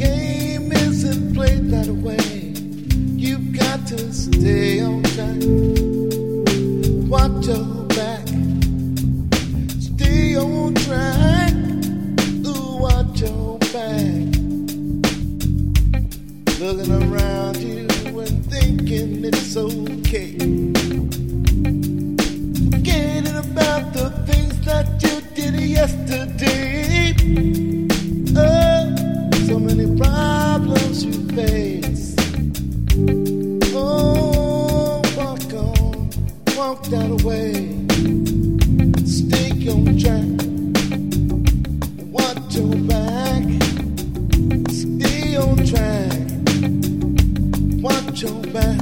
game isn't played that way. You've got to stay on track. Watch your back. Stay on track. Ooh, watch your back. Looking around you and thinking it's okay. Forgetting about the things that you did yesterday. Oh, so many problems you face. Oh, walk on, walk that way. Stay on track. Watch your back. Stay on track. Watch your back.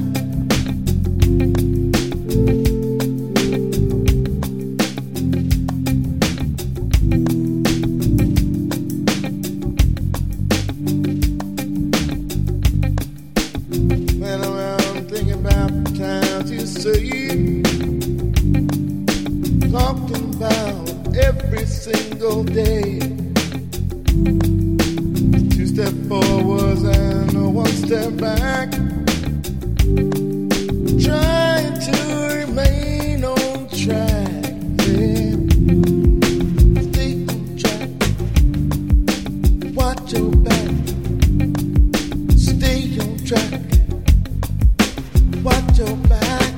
Man around thinking about the times you see, talking about every single day. 2 step forwards and 1 step back. Trying to remain on track, yeah. Stay on track. Watch your back. Stay on track. Watch your back.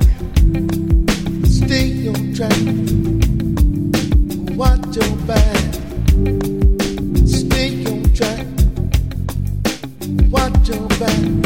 Stay on track. Watch your back. Stay on track. Watch your back.